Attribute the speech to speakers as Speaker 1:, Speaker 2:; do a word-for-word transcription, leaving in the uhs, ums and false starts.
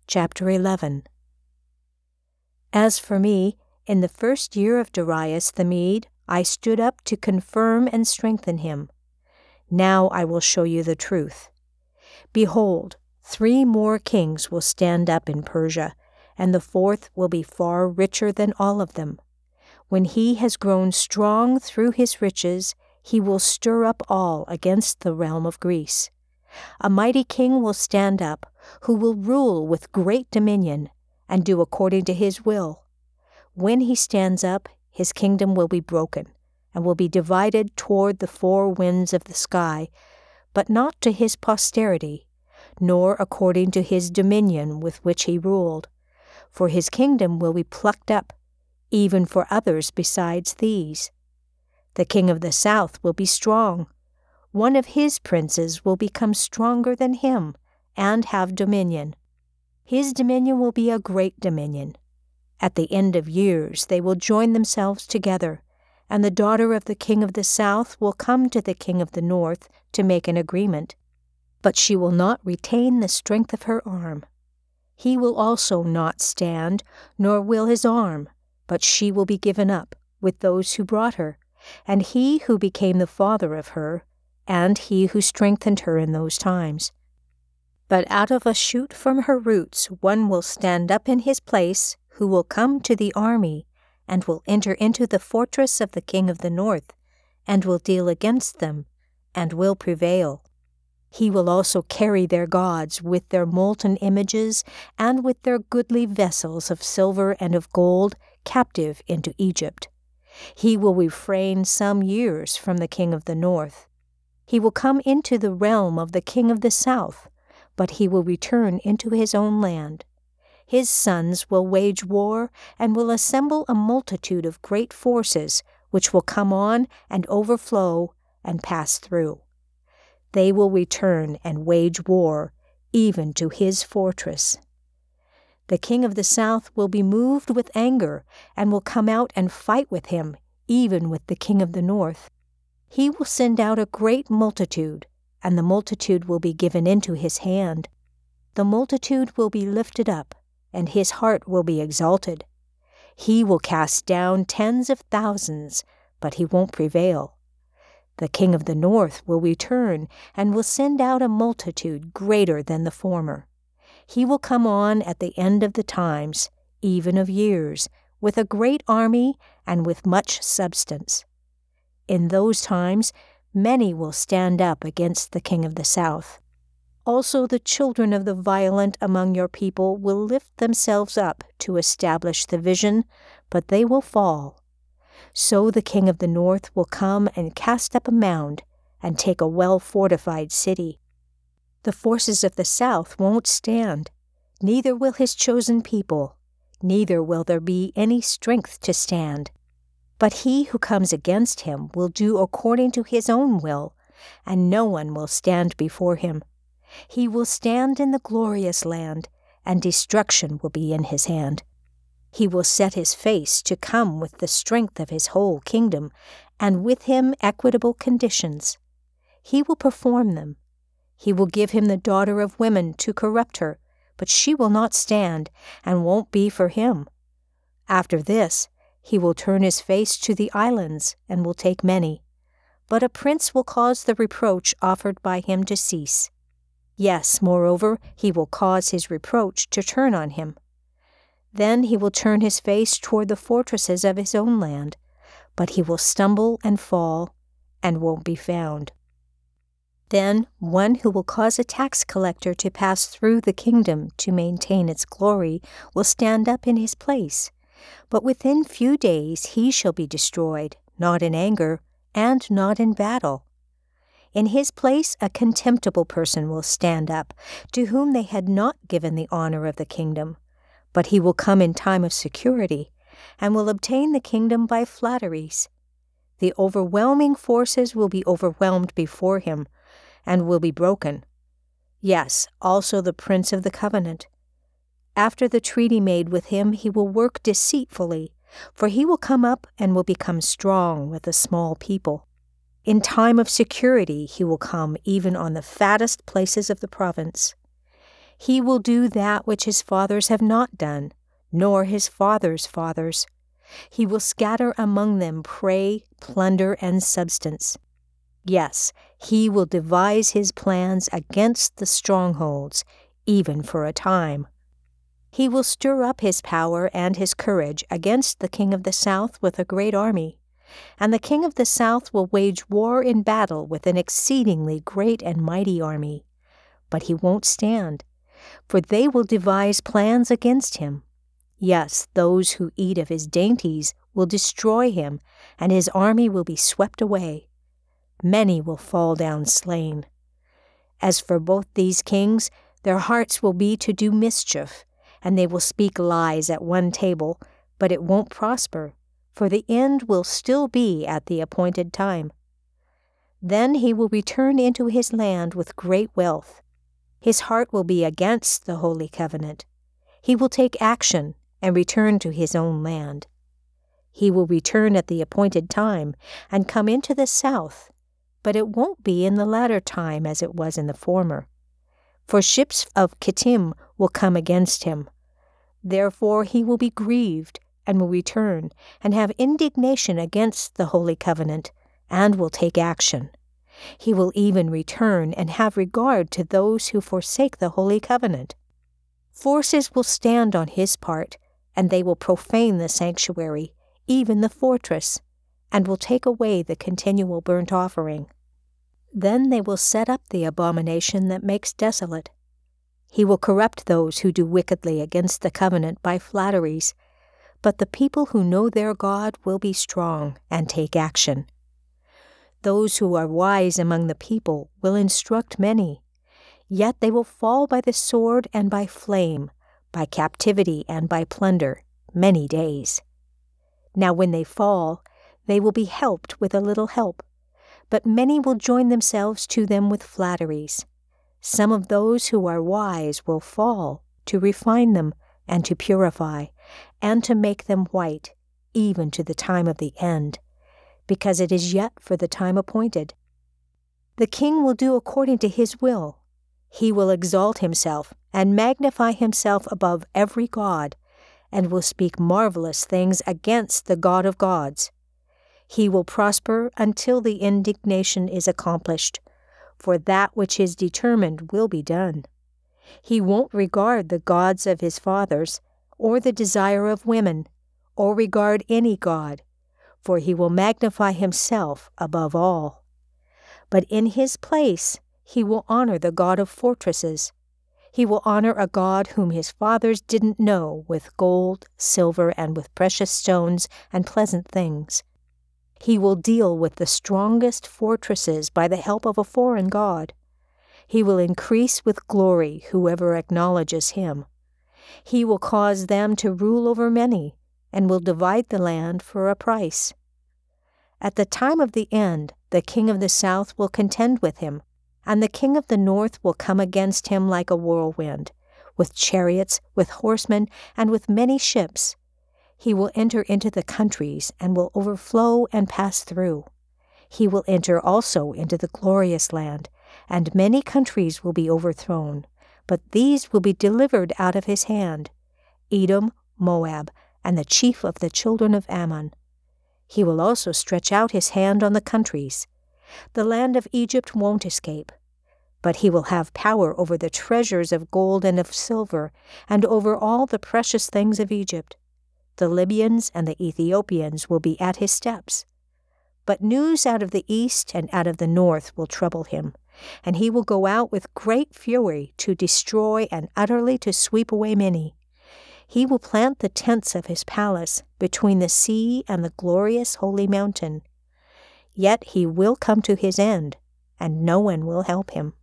Speaker 1: Chapter eleven. As for me, in the first year of Darius the Mede, I stood up to confirm and strengthen him. Now I will show you the truth. Behold, three more kings will stand up in Persia, and the fourth will be far richer than all of them. When he has grown strong through his riches, he will stir up all against the realm of Greece. A mighty king will stand up, who will rule with great dominion, and do according to his will. When he stands up, his kingdom will be broken, and will be divided toward the four winds of the sky, but not to his posterity, nor according to his dominion with which he ruled. For his kingdom will be plucked up, even for others besides these. The king of the south will be strong. One of his princes will become stronger than him, and have dominion. His dominion will be a great dominion. At the end of years they will join themselves together, and the daughter of the king of the south will come to the king of the north to make an agreement. But she will not retain the strength of her arm. He will also not stand, nor will his arm, but she will be given up with those who brought her, and he who became the father of her, and he who strengthened her in those times. But out of a shoot from her roots one will stand up in his place, who will come to the army, and will enter into the fortress of the king of the north, and will deal against them, and will prevail. He will also carry their gods with their molten images, and with their goodly vessels of silver and of gold, captive into Egypt. He will refrain some years from the king of the north. He will come into the realm of the king of the south, but he will return into his own land. His sons will wage war, and will assemble a multitude of great forces, which will come on and overflow and pass through. They will return and wage war, even to his fortress. The king of the south will be moved with anger, and will come out and fight with him, even with the king of the north. He will send out a great multitude, and the multitude will be given into his hand. The multitude will be lifted up, and his heart will be exalted. He will cast down tens of thousands, but he won't prevail. The king of the north will return, and will send out a multitude greater than the former. He will come on at the end of the times, even of years, with a great army and with much substance. In those times many will stand up against the king of the south. Also the children of the violent among your people will lift themselves up to establish the vision, but they will fall. So the king of the north will come and cast up a mound, and take a well-fortified city. The forces of the south won't stand, neither will his chosen people, neither will there be any strength to stand. But he who comes against him will do according to his own will, and no one will stand before him. He will stand in the glorious land, and destruction will be in his hand. He will set his face to come with the strength of his whole kingdom, and with him equitable conditions. He will perform them. He will give him the daughter of women to corrupt her, but she will not stand, and won't be for him. After this, he will turn his face to the islands, and will take many. But a prince will cause the reproach offered by him to cease. Yes, moreover, he will cause his reproach to turn on him. Then he will turn his face toward the fortresses of his own land, but he will stumble and fall, and won't be found. Then one who will cause a tax collector to pass through the kingdom to maintain its glory will stand up in his place, but within few days he shall be destroyed, not in anger, and not in battle. In his place a contemptible person will stand up, to whom they had not given the honor of the kingdom. But he will come in time of security, and will obtain the kingdom by flatteries. The overwhelming forces will be overwhelmed before him, and will be broken. Yes, also the prince of the covenant. After the treaty made with him he will work deceitfully, for he will come up and will become strong with a small people. In time of security he will come even on the fattest places of the province. He will do that which his fathers have not done, nor his fathers' fathers. He will scatter among them prey, plunder, and substance. Yes, he will devise his plans against the strongholds, even for a time. He will stir up his power and his courage against the king of the south with a great army, and the king of the south will wage war in battle with an exceedingly great and mighty army. But he won't stand, for they will devise plans against him. Yes, those who eat of his dainties will destroy him, and his army will be swept away. Many will fall down slain. As for both these kings, their hearts will be to do mischief, and they will speak lies at one table, but it won't prosper, for the end will still be at the appointed time. Then he will return into his land with great wealth. His heart will be against the holy covenant. He will take action and return to his own land. He will return at the appointed time and come into the south, but it won't be in the latter time as it was in the former. For ships of Kittim will come against him. Therefore he will be grieved and will return and have indignation against the holy covenant and will take action. He will even return and have regard to those who forsake the holy covenant. Forces will stand on his part, and they will profane the sanctuary, even the fortress, and will take away the continual burnt offering. Then they will set up the abomination that makes desolate. He will corrupt those who do wickedly against the covenant by flatteries, but the people who know their God will be strong and take action. Those who are wise among the people will instruct many, yet they will fall by the sword and by flame, by captivity and by plunder, many days. Now when they fall, they will be helped with a little help, but many will join themselves to them with flatteries. Some of those who are wise will fall to refine them and to purify, and to make them white, even to the time of the end, because it is yet for the time appointed. The king will do according to his will. He will exalt himself and magnify himself above every god, and will speak marvelous things against the God of gods. He will prosper until the indignation is accomplished, for that which is determined will be done. He won't regard the gods of his fathers, or the desire of women, or regard any god, for he will magnify himself above all. But in his place he will honor the God of fortresses. He will honor a God whom his fathers didn't know with gold, silver, and with precious stones and pleasant things. He will deal with the strongest fortresses by the help of a foreign god. He will increase with glory whoever acknowledges him. He will cause them to rule over many, and will divide the land for a price. At the time of the end, the king of the south will contend with him, and the king of the north will come against him like a whirlwind, with chariots, with horsemen, and with many ships. He will enter into the countries, and will overflow and pass through. He will enter also into the glorious land, and many countries will be overthrown, but these will be delivered out of his hand, Edom, Moab, and the chief of the children of Ammon. He will also stretch out his hand on the countries. The land of Egypt won't escape, but he will have power over the treasures of gold and of silver, and over all the precious things of Egypt. The Libyans and the Ethiopians will be at his steps. But news out of the east and out of the north will trouble him, and he will go out with great fury to destroy and utterly to sweep away many. He will plant the tents of his palace between the sea and the glorious holy mountain. Yet he will come to his end, and no one will help him.